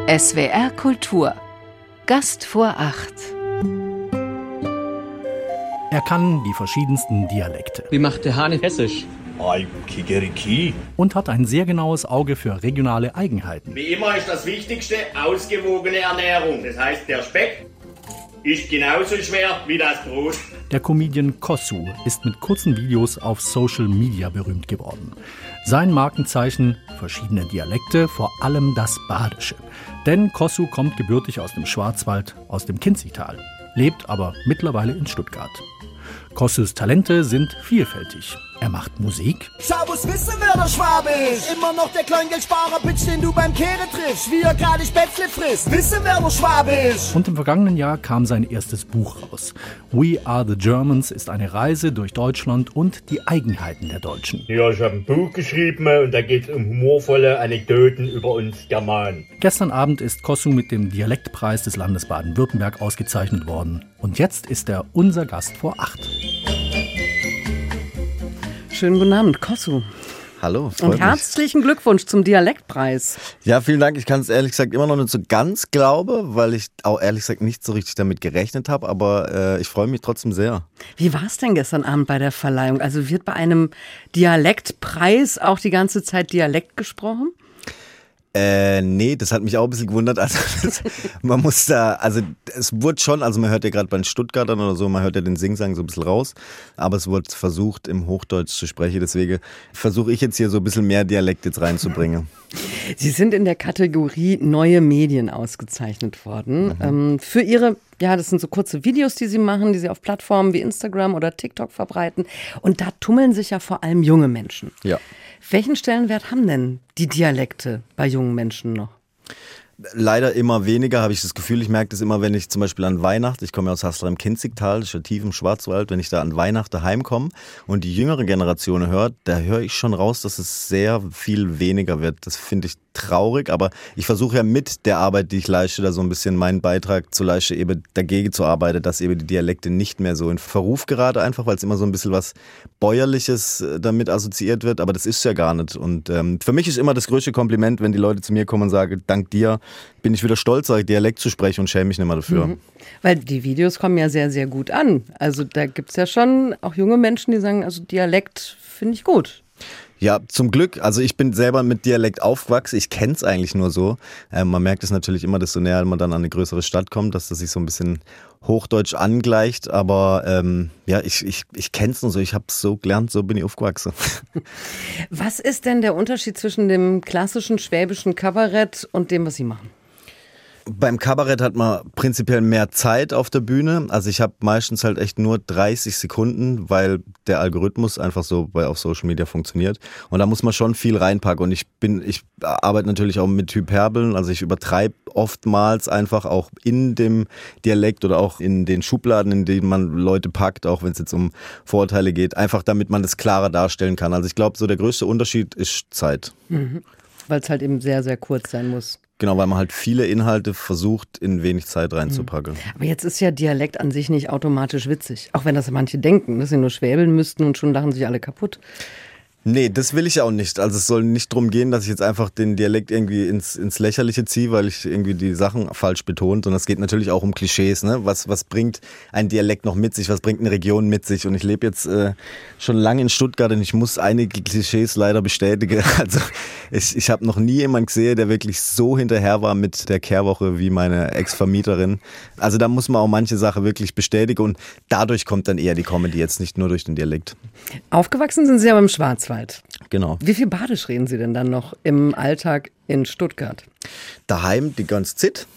SWR Kultur. Gast vor 8. Er kann die verschiedensten Dialekte. Wie macht der Hahn hessisch? Kikeriki. Und hat ein sehr genaues Auge für regionale Eigenheiten. Wie immer ist das Wichtigste ausgewogene Ernährung. Das heißt, der Speck ist genauso schwer wie das Brot. Der Comedian Kossu ist mit kurzen Videos auf Social Media berühmt geworden. Sein Markenzeichen: verschiedene Dialekte, vor allem das Badische. Denn Kossu kommt gebürtig aus dem Schwarzwald, aus dem Kinzigtal, lebt aber mittlerweile in Stuttgart. Kossus Talente sind vielfältig. Er macht Musik. Servus, wissen wer der Schwabe ist? Immer noch der Kleingeldsparer Bitch, den du beim Kehre triffst. Wie er gerade Spätzle frisst. Wissen wer der Schwabe ist? Und im vergangenen Jahr kam sein erstes Buch raus. We Are the Germans ist eine Reise durch Deutschland und die Eigenheiten der Deutschen. Ja, ich habe ein Buch geschrieben und da geht es um humorvolle Anekdoten über uns Germanen. Gestern Abend ist Kossu mit dem Dialektpreis des Landes Baden-Württemberg ausgezeichnet worden. Und jetzt ist er unser Gast vor 8. Schönen guten Abend, Kossu. Hallo, Und herzlichen Glückwunsch zum Dialektpreis. Ja, vielen Dank. Ich kann es ehrlich gesagt immer noch nicht so ganz glauben, weil ich auch ehrlich gesagt nicht so richtig damit gerechnet habe, aber ich freue mich trotzdem sehr. Wie war es denn gestern Abend bei der Verleihung? Also wird bei einem Dialektpreis auch die ganze Zeit Dialekt gesprochen? Nee, das hat mich auch ein bisschen gewundert. Also man muss da, also es wurde schon, also man hört ja gerade bei den Stuttgartern oder so, man hört ja den Singsang so ein bisschen raus, aber es wurde versucht, im Hochdeutsch zu sprechen. Deswegen versuche ich jetzt hier so ein bisschen mehr Dialekt jetzt reinzubringen. Sie sind in der Kategorie Neue Medien ausgezeichnet worden. Für Ihre, ja, das sind so kurze Videos, die Sie machen, die Sie auf Plattformen wie Instagram oder TikTok verbreiten. Und da tummeln sich ja vor allem junge Menschen. Ja. Welchen Stellenwert haben denn die Dialekte bei jungen Menschen noch? Leider immer weniger, habe ich das Gefühl. Ich merke das immer, wenn ich zum Beispiel an Weihnachten, ich komme ja aus Haslar im Kinzigtal, das ist ja tief im Schwarzwald, wenn ich da an Weihnachten heimkomme und die jüngere Generation hört, da höre ich schon raus, dass es sehr viel weniger wird. Das finde ich traurig, aber ich versuche ja mit der Arbeit, die ich leiste, da so ein bisschen meinen Beitrag zu leisten, eben dagegen zu arbeiten, dass eben die Dialekte nicht mehr so in Verruf geraten, einfach weil es immer so ein bisschen was Bäuerliches damit assoziiert wird, aber das ist ja gar nicht. Und für mich ist immer das größte Kompliment, wenn die Leute zu mir kommen und sagen, dank dir bin ich wieder stolz, Dialekt zu sprechen und schäme mich nicht mehr dafür. Weil die Videos kommen ja sehr, sehr gut an. Also da gibt es ja schon auch junge Menschen, die sagen, also Dialekt finde ich gut. Ja, zum Glück. Also ich bin selber mit Dialekt aufgewachsen. Ich kenne es eigentlich nur so. Man merkt es natürlich immer, desto näher man dann an eine größere Stadt kommt, dass das sich so ein bisschen Hochdeutsch angleicht. Aber ja, ich kenne es nur so. Ich habe es so gelernt, so bin ich aufgewachsen. Was ist denn der Unterschied zwischen dem klassischen schwäbischen Kabarett und dem, was Sie machen? Beim Kabarett hat man prinzipiell mehr Zeit auf der Bühne. Also ich habe meistens halt echt nur 30 Sekunden, weil der Algorithmus einfach so auf Social Media funktioniert. Und da muss man schon viel reinpacken. Und ich arbeite natürlich auch mit Hyperbeln. Also ich übertreibe oftmals einfach auch in dem Dialekt oder auch in den Schubladen, in denen man Leute packt, auch wenn es jetzt um Vorurteile geht. Einfach damit man das klarer darstellen kann. Also ich glaube, so der größte Unterschied ist Zeit. Weil es halt eben sehr, sehr kurz sein muss. Genau, weil man halt viele Inhalte versucht, in wenig Zeit reinzupacken. Aber jetzt ist ja Dialekt an sich nicht automatisch witzig. Auch wenn das manche denken, dass sie nur schwäbeln müssten und schon lachen sich alle kaputt. Nee, das will ich auch nicht. Also es soll nicht darum gehen, dass ich jetzt einfach den Dialekt irgendwie ins Lächerliche ziehe, weil ich irgendwie die Sachen falsch betont. Und es geht natürlich auch um Klischees. Ne? Was bringt ein Dialekt noch mit sich? Was bringt eine Region mit sich? Und ich lebe jetzt schon lange in Stuttgart und ich muss einige Klischees leider bestätigen. Also ich habe noch nie jemanden gesehen, der wirklich so hinterher war mit der Kehrwoche wie meine Ex-Vermieterin. Also da muss man auch manche Sachen wirklich bestätigen und dadurch kommt dann eher die Comedy, jetzt nicht nur durch den Dialekt. Aufgewachsen sind Sie aber im Schwarzwald. Genau. Wie viel Badisch reden Sie denn dann noch im Alltag in Stuttgart? Daheim die ganze Zeit.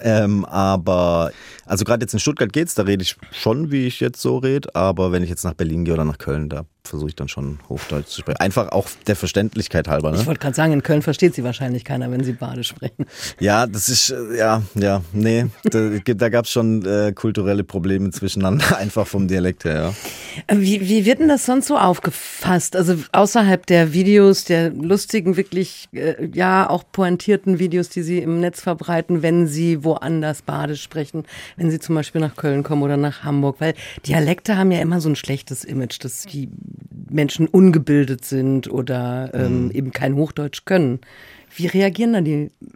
Aber, also gerade jetzt in Stuttgart geht's, da rede ich schon, wie ich jetzt so rede. Aber wenn ich jetzt nach Berlin gehe oder nach Köln, da versuche ich dann schon Hochdeutsch zu sprechen. Einfach auch der Verständlichkeit halber. Ne? Ich wollte gerade sagen, in Köln versteht Sie wahrscheinlich keiner, wenn Sie Badisch sprechen. Ja, das ist, nee. Da gab es schon kulturelle Probleme zwischeneinander, einfach vom Dialekt her, ja. Wie wird denn das sonst so aufgefasst? Also außerhalb der Videos, der lustigen, wirklich, auch pointierten Videos, die Sie im Netz verbreiten, wenn Sie woanders Badisch sprechen, wenn Sie zum Beispiel nach Köln kommen oder nach Hamburg, weil Dialekte haben ja immer so ein schlechtes Image, dass die Menschen ungebildet sind oder eben kein Hochdeutsch können. Wie reagieren dann die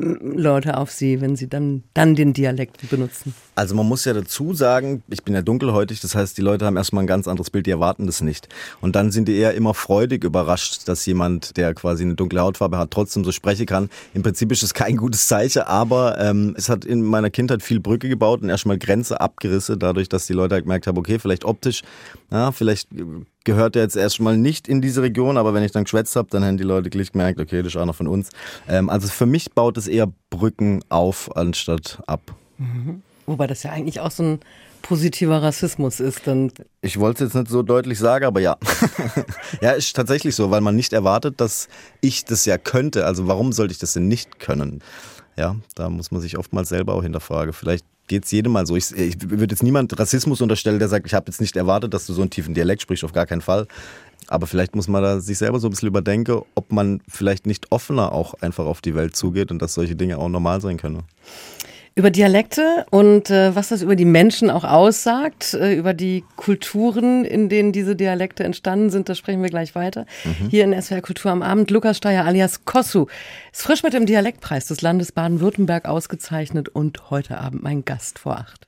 Leute auf Sie, wenn Sie dann den Dialekt benutzen? Also man muss ja dazu sagen, ich bin ja dunkelhäutig, das heißt, die Leute haben erstmal ein ganz anderes Bild, die erwarten das nicht. Und dann sind die eher immer freudig überrascht, dass jemand, der quasi eine dunkle Hautfarbe hat, trotzdem so sprechen kann. Im Prinzip ist es kein gutes Zeichen, aber es hat in meiner Kindheit viel Brücke gebaut und erstmal Grenze abgerissen, dadurch, dass die Leute halt gemerkt haben, okay, vielleicht optisch, ja, vielleicht gehört er jetzt erstmal nicht in diese Region, aber wenn ich dann geschwätzt habe, dann haben die Leute gleich gemerkt, okay, das ist einer von uns. Also für mich baut es eher Brücken auf, anstatt ab. Mhm. Wobei das ja eigentlich auch so ein positiver Rassismus ist. Dann ich wollte es jetzt nicht so deutlich sagen, aber ja. Ja, ist tatsächlich so, weil man nicht erwartet, dass ich das ja könnte. Also warum sollte ich das denn nicht können? Ja, da muss man sich oftmals selber auch hinterfragen. Vielleicht geht es jedem mal so. Ich würde jetzt niemand Rassismus unterstellen, der sagt, ich habe jetzt nicht erwartet, dass du so einen tiefen Dialekt sprichst, auf gar keinen Fall. Aber vielleicht muss man da sich selber so ein bisschen überdenken, ob man vielleicht nicht offener auch einfach auf die Welt zugeht und dass solche Dinge auch normal sein können. Über Dialekte und was das über die Menschen auch aussagt, über die Kulturen, in denen diese Dialekte entstanden sind, da sprechen wir gleich weiter. Hier in SWR Kultur am Abend, Lukas Steyer alias Kossu ist frisch mit dem Dialektpreis des Landes Baden-Württemberg ausgezeichnet und heute Abend mein Gast vor 8.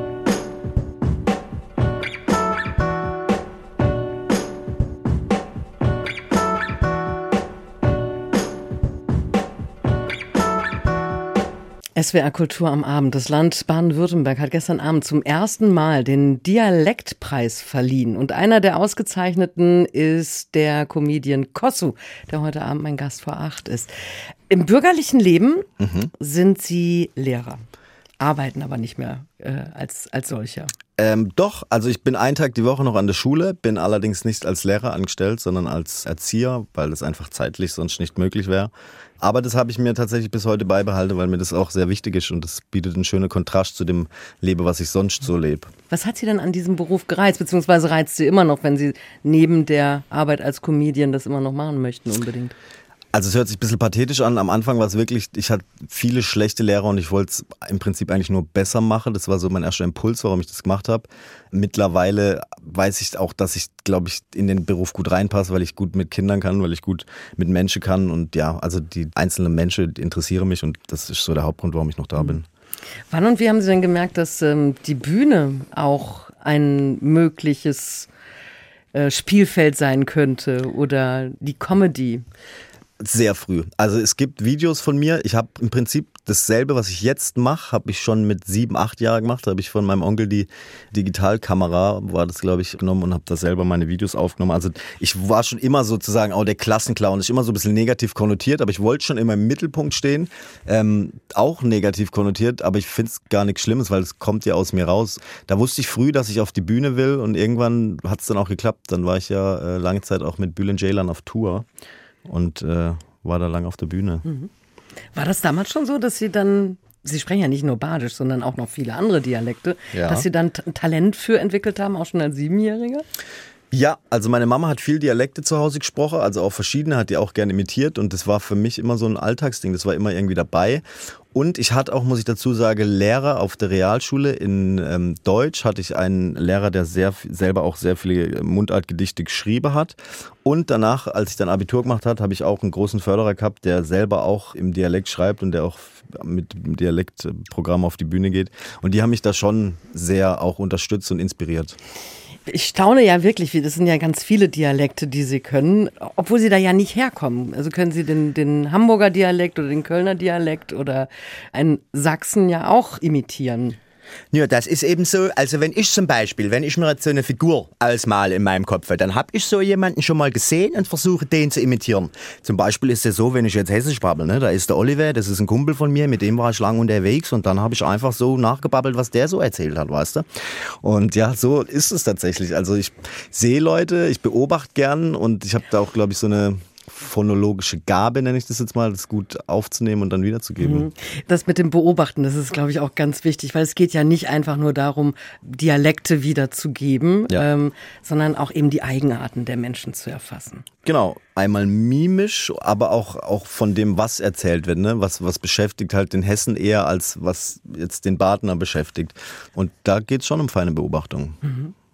SWR Kultur am Abend. Das Land Baden-Württemberg hat gestern Abend zum ersten Mal den Dialektpreis verliehen. Und einer der Ausgezeichneten ist der Comedian Kossu, der heute Abend mein Gast vor 8 ist. Im bürgerlichen Leben sind Sie Lehrer, arbeiten aber nicht mehr als solcher. Doch, also ich bin einen Tag die Woche noch an der Schule, bin allerdings nicht als Lehrer angestellt, sondern als Erzieher, weil das einfach zeitlich sonst nicht möglich wäre. Aber das habe ich mir tatsächlich bis heute beibehalten, weil mir das auch sehr wichtig ist und das bietet einen schönen Kontrast zu dem Leben, was ich sonst so lebe. Was hat Sie denn an diesem Beruf gereizt, beziehungsweise reizt Sie immer noch, wenn Sie neben der Arbeit als Comedian das immer noch machen möchten unbedingt? Also es hört sich ein bisschen pathetisch an. Am Anfang war es wirklich, ich hatte viele schlechte Lehrer und ich wollte es im Prinzip eigentlich nur besser machen. Das war so mein erster Impuls, warum ich das gemacht habe. Mittlerweile weiß ich auch, dass ich, glaube ich, in den Beruf gut reinpasse, weil ich gut mit Kindern kann, weil ich gut mit Menschen kann. Und ja, also die einzelnen Menschen interessieren mich und das ist so der Hauptgrund, warum ich noch da bin. Wann und wie haben Sie denn gemerkt, dass die Bühne auch ein mögliches Spielfeld sein könnte oder die Comedy? Sehr früh. Also es gibt Videos von mir. Ich habe im Prinzip dasselbe, was ich jetzt mache, habe ich schon mit 7, 8 Jahren gemacht. Da habe ich von meinem Onkel die Digitalkamera, war das glaube ich, genommen und habe da selber meine Videos aufgenommen. Also ich war schon immer sozusagen auch der Klassenclown. Das ist immer so ein bisschen negativ konnotiert, aber ich wollte schon immer im Mittelpunkt stehen. Auch negativ konnotiert, aber ich finde es gar nichts Schlimmes, weil es kommt ja aus mir raus. Da wusste ich früh, dass ich auf die Bühne will und irgendwann hat es dann auch geklappt. Dann war ich ja lange Zeit auch mit Bülent Ceylan auf Tour. Und war da lange auf der Bühne. War das damals schon so, dass Sie dann, Sie sprechen ja nicht nur Badisch, sondern auch noch viele andere Dialekte, dass Sie dann Talent für entwickelt haben, auch schon als 7-Jähriger? Ja, also meine Mama hat viel Dialekte zu Hause gesprochen, also auch verschiedene, hat die auch gerne imitiert und das war für mich immer so ein Alltagsding, das war immer irgendwie dabei. Und ich hatte auch, muss ich dazu sagen, Lehrer auf der Realschule in Deutsch, hatte ich einen Lehrer, der selber auch sehr viele Mundartgedichte geschrieben hat. Und danach, als ich dann Abitur gemacht habe, habe ich auch einen großen Förderer gehabt, der selber auch im Dialekt schreibt und der auch mit dem Dialektprogramm auf die Bühne geht. Und die haben mich da schon sehr auch unterstützt und inspiriert. Ich staune ja wirklich, das sind ja ganz viele Dialekte, die Sie können, obwohl Sie da ja nicht herkommen. Also können Sie den Hamburger Dialekt oder den Kölner Dialekt oder einen Sachsen ja auch imitieren. Ja, das ist eben so, also wenn ich mir jetzt so eine Figur ausmale in meinem Kopf, dann habe ich so jemanden schon mal gesehen und versuche den zu imitieren. Zum Beispiel ist es so, wenn ich jetzt Hessisch babbel, ne, da ist der Oliver, das ist ein Kumpel von mir, mit dem war ich lange unterwegs und dann habe ich einfach so nachgebabbelt, was der so erzählt hat, weißt du. Und ja, so ist es tatsächlich. Also ich sehe Leute, ich beobachte gern und ich habe da auch, glaube ich, so eine phonologische Gabe, nenne ich das jetzt mal, das gut aufzunehmen und dann wiederzugeben. Das mit dem Beobachten, das ist, glaube ich, auch ganz wichtig, weil es geht ja nicht einfach nur darum, Dialekte wiederzugeben, sondern auch eben die Eigenarten der Menschen zu erfassen. Genau, einmal mimisch, aber auch von dem, was erzählt wird, ne? Was beschäftigt halt den Hessen eher, als was jetzt den Badener beschäftigt. Und da geht es schon um feine Beobachtung.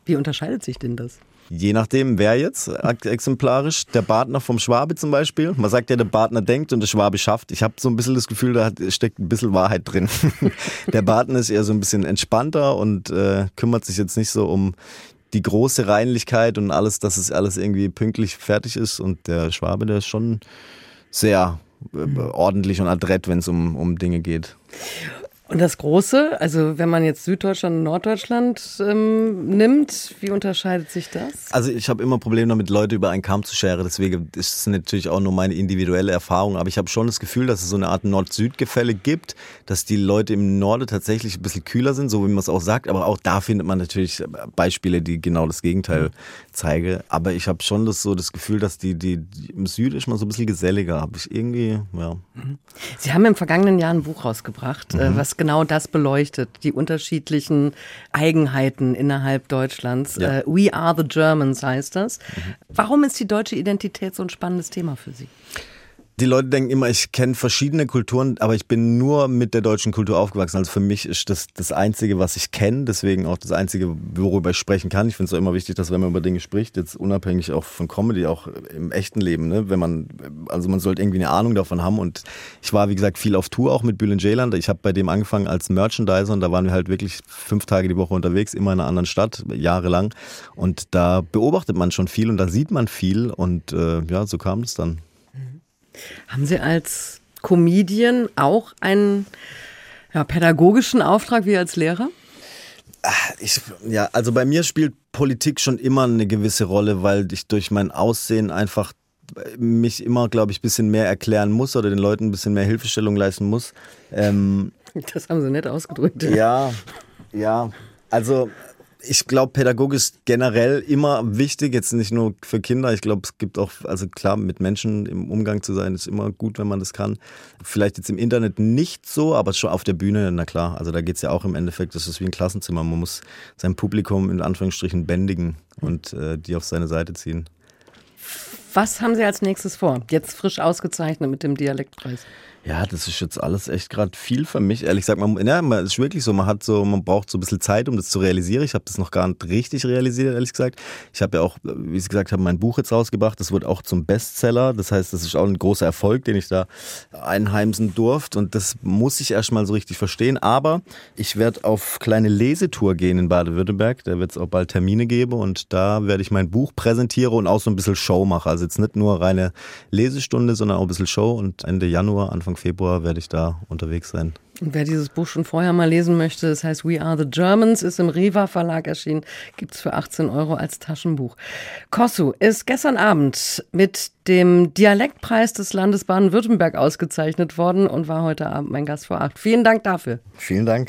Wie unterscheidet sich denn das? Je nachdem, wer jetzt exemplarisch, der Badner vom Schwabe zum Beispiel. Man sagt ja, der Badner denkt und der Schwabe schafft. Ich habe so ein bisschen das Gefühl, da steckt ein bisschen Wahrheit drin. Der Badner ist eher so ein bisschen entspannter und kümmert sich jetzt nicht so um die große Reinlichkeit und alles, dass es alles irgendwie pünktlich fertig ist. Und der Schwabe, der ist schon sehr ordentlich und adrett, wenn es um Dinge geht. Und das Große, also wenn man jetzt Süddeutschland und Norddeutschland nimmt, wie unterscheidet sich das? Also ich habe immer Probleme damit, Leute über einen Kamm zu scheren, deswegen ist es natürlich auch nur meine individuelle Erfahrung, aber ich habe schon das Gefühl, dass es so eine Art Nord-Süd-Gefälle gibt, dass die Leute im Norden tatsächlich ein bisschen kühler sind, so wie man es auch sagt, aber auch da findet man natürlich Beispiele, die genau das Gegenteil zeigen, aber ich habe schon das Gefühl, dass die im Süden ist man so ein bisschen geselliger, habe ich irgendwie, ja. Sie haben im vergangenen Jahr ein Buch rausgebracht, was genau das beleuchtet, die unterschiedlichen Eigenheiten innerhalb Deutschlands. Ja. We are the Germans heißt das. Warum ist die deutsche Identität so ein spannendes Thema für Sie? Die Leute denken immer, ich kenne verschiedene Kulturen, aber ich bin nur mit der deutschen Kultur aufgewachsen. Also für mich ist das Einzige, was ich kenne, deswegen auch das Einzige, worüber ich sprechen kann. Ich finde es auch immer wichtig, dass wenn man über Dinge spricht, jetzt unabhängig auch von Comedy, auch im echten Leben, ne? Man sollte irgendwie eine Ahnung davon haben. Und ich war, wie gesagt, viel auf Tour, auch mit Bülent Ceylan. Ich habe bei dem angefangen als Merchandiser und da waren wir halt wirklich 5 Tage die Woche unterwegs, immer in einer anderen Stadt, jahrelang. Und da beobachtet man schon viel und da sieht man viel und ja, so kam es dann. Haben Sie als Comedian auch einen pädagogischen Auftrag wie als Lehrer? Also bei mir spielt Politik schon immer eine gewisse Rolle, weil ich durch mein Aussehen einfach mich immer, glaube ich, ein bisschen mehr erklären muss oder den Leuten ein bisschen mehr Hilfestellung leisten muss. Das haben Sie nett ausgedrückt. Ja, also ich glaube, Pädagogik ist generell immer wichtig, jetzt nicht nur für Kinder. Ich glaube, es gibt auch, also klar, mit Menschen im Umgang zu sein, ist immer gut, wenn man das kann. Vielleicht jetzt im Internet nicht so, aber schon auf der Bühne, na klar. Also da geht es ja auch im Endeffekt, das ist wie ein Klassenzimmer. Man muss sein Publikum in Anführungsstrichen bändigen und die auf seine Seite ziehen. Was haben Sie als nächstes vor? Jetzt frisch ausgezeichnet mit dem Dialektpreis. Ja, das ist jetzt alles echt gerade viel für mich. Ehrlich gesagt, es ist wirklich so, man braucht so ein bisschen Zeit, um das zu realisieren. Ich habe das noch gar nicht richtig realisiert, ehrlich gesagt. Ich habe ja auch, wie Sie gesagt haben, mein Buch jetzt rausgebracht. Das wird auch zum Bestseller. Das heißt, das ist auch ein großer Erfolg, den ich da einheimsen durfte. Und das muss ich erst mal so richtig verstehen. Aber ich werde auf kleine Lesetour gehen in Baden-Württemberg. Da wird es auch bald Termine geben. Und da werde ich mein Buch präsentieren und auch so ein bisschen Show machen. Also jetzt nicht nur reine Lesestunde, sondern auch ein bisschen Show. Und Ende Januar, Anfang Februar werde ich da unterwegs sein. Und wer dieses Buch schon vorher mal lesen möchte, das heißt We Are the Germans, ist im Riva Verlag erschienen, gibt es für 18 € als Taschenbuch. Kossuth ist gestern Abend mit dem Dialektpreis des Landes Baden-Württemberg ausgezeichnet worden und war heute Abend mein Gast vor 8. Vielen Dank dafür. Vielen Dank.